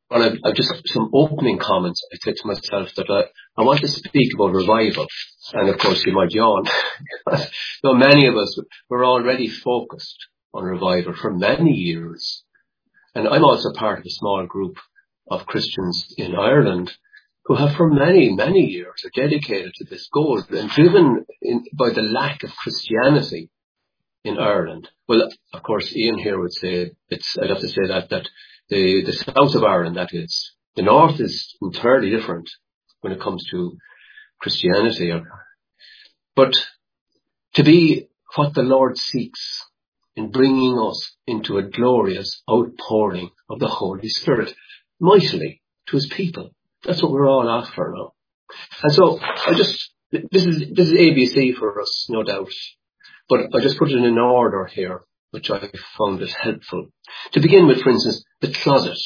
Well, I've just some opening comments. I said to myself that I want to speak about revival. And of course you might yawn. So many of us were already focused on revival for many years. And I'm also part of a small group of Christians in Ireland who have for many, many years are dedicated to this goal and driven by the lack of Christianity in Ireland. Well, of course, Ian here would say I'd have to say that the south of Ireland, that is, the north is entirely different when it comes to Christianity. But to be what the Lord seeks in bringing us into a glorious outpouring of the Holy Spirit mightily to his people. That's what we're all after now. And so this is ABC for us, no doubt. But I just put it in order here, which I found it helpful. To begin with, for instance, the closet.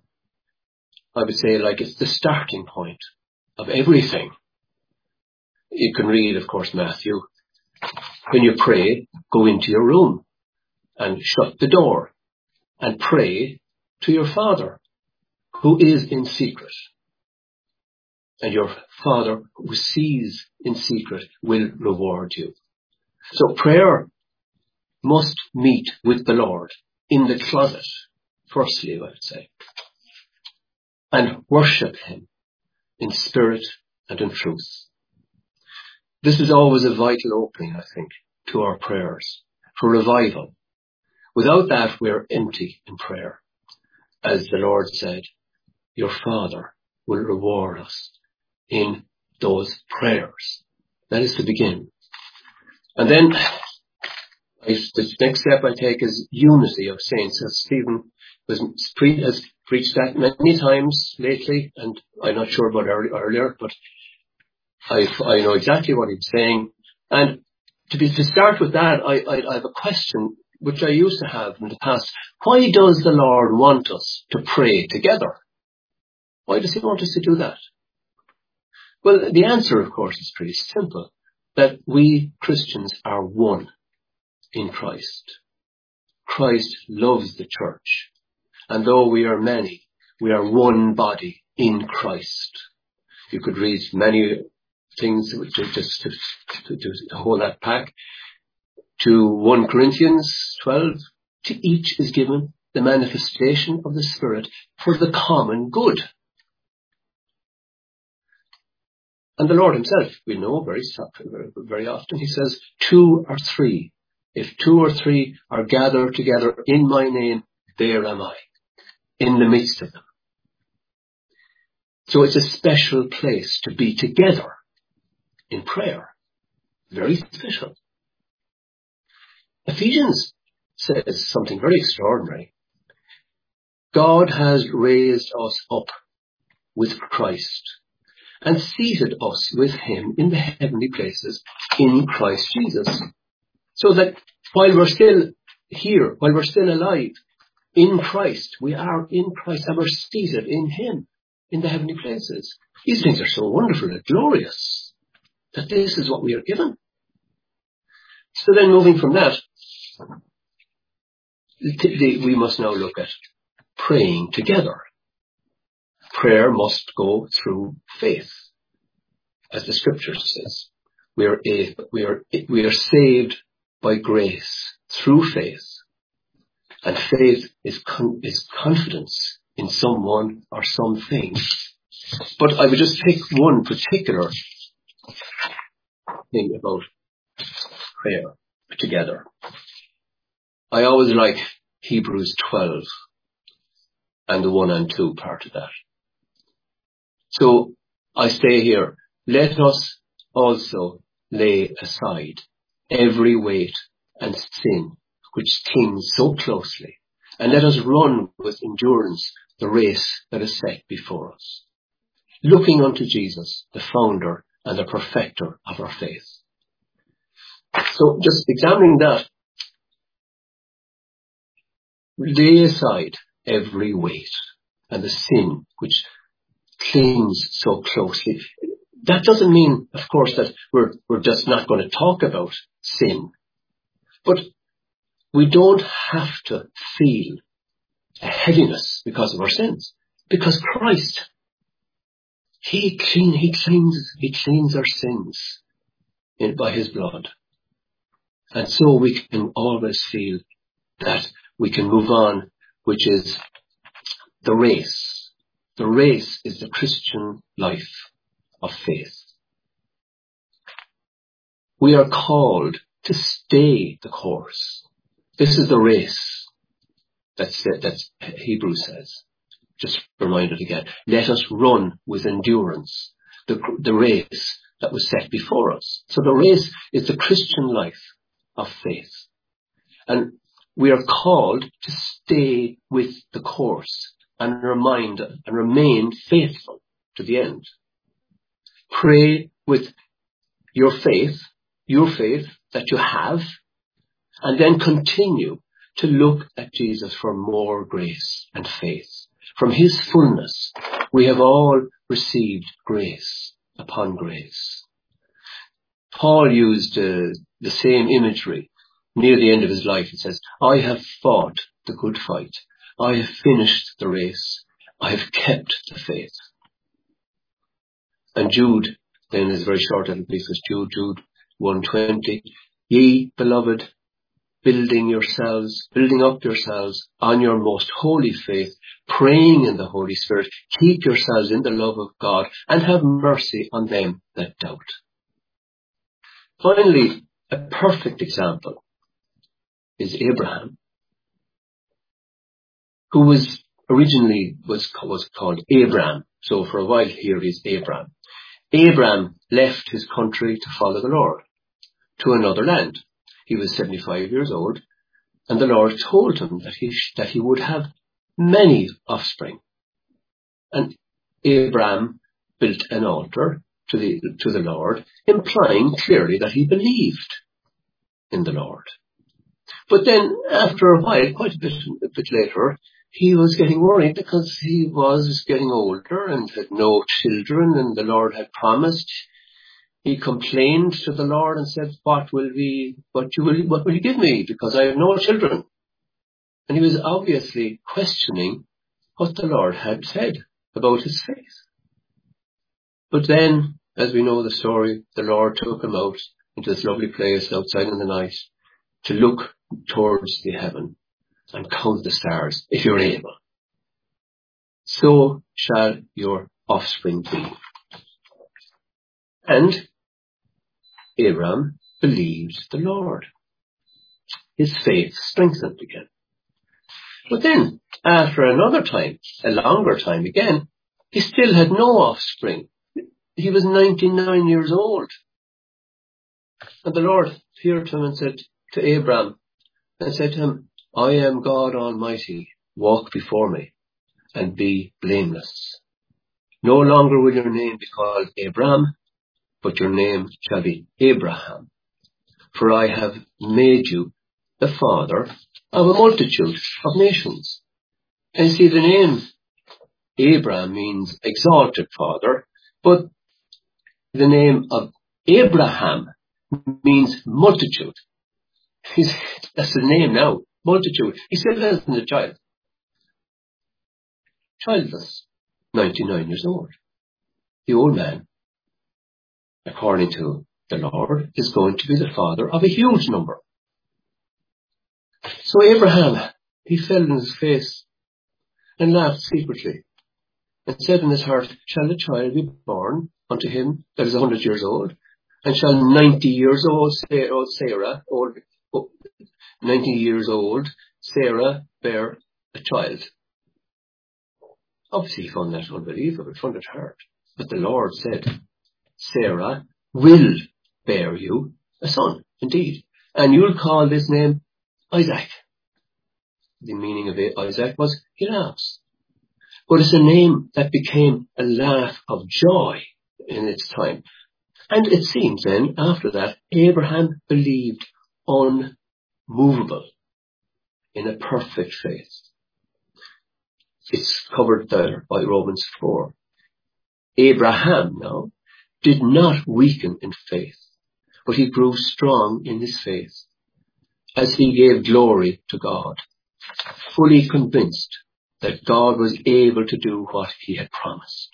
I would say like it's the starting point of everything. You can read, of course, Matthew. When you pray, go into your room and shut the door and pray to your Father who is in secret. And your Father who sees in secret will reward you. So prayer must meet with the Lord in the closet, firstly, I would say, and worship him in spirit and in truth. This is always a vital opening, I think, to our prayers for revival. Without that, we're empty in prayer. As the Lord said, your Father will reward us in those prayers. That is to begin. And then the next step I take is unity of saints. As Stephen has preached that many times lately, and I'm not sure about earlier, but I know exactly what he's saying. And to start with that, I have a question which I used to have in the past. Why does the Lord want us to pray together? Why does he want us to do that? Well, the answer, of course, is pretty simple. That we Christians are one in Christ. Christ loves the church. And though we are many, we are one body in Christ. You could read many things just to hold that back. To 1 Corinthians 12, to each is given the manifestation of the Spirit for the common good. And the Lord himself, we know very often, he says, 2 or 3. If 2 or 3 are gathered together in my name, there am I, in the midst of them. So it's a special place to be together in prayer. Very special. Ephesians says something very extraordinary. God has raised us up with Christ and seated us with him in the heavenly places in Christ Jesus. So that while we're still here, while we're still alive in Christ, we are in Christ and we're seated in him in the heavenly places. These things are so wonderful and glorious that this is what we are given. So then moving from that, we must now look at praying together. Prayer must go through faith, as the scripture says. We are saved by grace through faith, and faith is confidence in someone or something. But I would just take one particular thing about prayer together. I always like Hebrews 12 and the 1 and 2 part of that. So I stay here. Let us also lay aside every weight and sin which clings so closely, and let us run with endurance the race that is set before us, looking unto Jesus, the founder and the perfecter of our faith. So just examining that, lay aside every weight and the sin which clings so closely. That doesn't mean, of course, that we're just not going to talk about sin. But we don't have to feel a heaviness because of our sins. Because Christ, He cleans our sins by His blood. And so we can always feel that we can move on, which is the race. The race is the Christian life of faith. We are called to stay the course. This is the race. That's Hebrews says. Just reminded again. Let us run with endurance the race that was set before us. So the race is the Christian life of faith. And we are called to stay with the course and remain faithful to the end. Pray with your faith that you have, and then continue to look at Jesus for more grace and faith. From His fullness, we have all received grace upon grace. Paul used the same imagery near the end of his life. He says, I have fought the good fight. I have finished the race. I have kept the faith. And Jude, then is very short little piece, was Jude 1:20. Ye, beloved, building up yourselves on your most holy faith, praying in the Holy Spirit, keep yourselves in the love of God, and have mercy on them that doubt. Finally, a perfect example is Abraham, who was originally was called Abram. So for a while here he's Abram. Abram left his country to follow the Lord to another land. He was 75 years old, and the Lord told him that he would have many offspring. And Abram built an altar to the Lord, implying clearly that he believed in the Lord. But then, after a while, quite a bit later, he was getting worried because he was getting older and had no children, and the Lord had promised. He complained to the Lord and said, what will you give me? Because I have no children. And he was obviously questioning what the Lord had said about his faith. But then, as we know the story, the Lord took him out into this lovely place outside in the night to look towards the heaven and count the stars, if you're able. So shall your offspring be. And Abram believed the Lord. His faith strengthened again. But then, after another time, a longer time again, he still had no offspring. He was 99 years old. And the Lord appeared to him and said to Abram, and said to him, I am God Almighty, walk before me and be blameless. No longer will your name be called Abram, but your name shall be Abraham. For I have made you the father of a multitude of nations. And you see, the name Abraham means exalted father, but the name of Abraham means multitude. That's his name now, multitude. He still isn't a child. Childless, 99 years old. The old man, according to the Lord, is going to be the father of a huge number. So Abraham, he fell on his face and laughed secretly and said in his heart, shall a child be born unto him that is 100 years old? And shall 90 years old Sarah, 90 years old Sarah bear a child? Obviously he found that unbelievable, found it hard. But the Lord said, Sarah will bear you a son, indeed. And you'll call this name Isaac. The meaning of Isaac was he laughs. But it's a name that became a laugh of joy in its time. And it seems then, after that, Abraham believed unmovable in a perfect faith. It's covered there by Romans 4. Abraham now did not weaken in faith, but he grew strong in his faith as he gave glory to God, fully convinced that God was able to do what he had promised.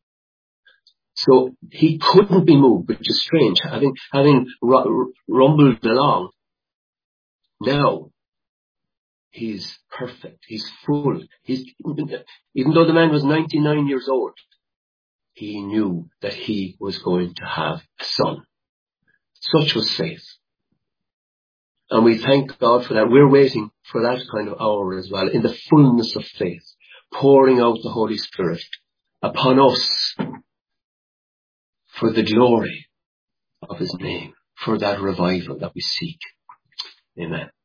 So he couldn't be moved, which is strange, having rumbled along. Now he's perfect. He's full. Even though the man was 99 years old, he knew that he was going to have a son. Such was faith. And we thank God for that. We're waiting for that kind of hour as well, in the fullness of faith, pouring out the Holy Spirit upon us for the glory of his name, for that revival that we seek. Amen.